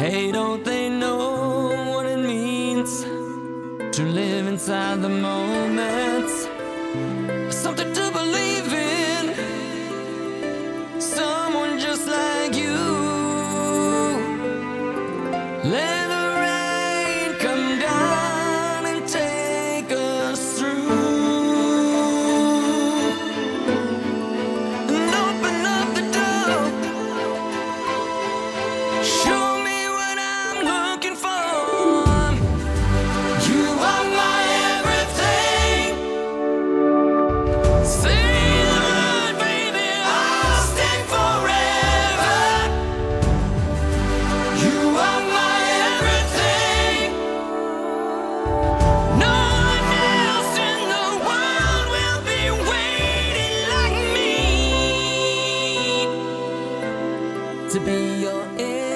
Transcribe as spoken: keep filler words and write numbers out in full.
Hey, don't they know what it means to live inside the moment? Something to believe in, someone just like you. Let the rain come down and take us through, and open up the door. Show me what I'm looking for. You are my everything. Say the word, baby, I'll stay forever. You are my everything. No one else in the world will be waiting like me to be your everything.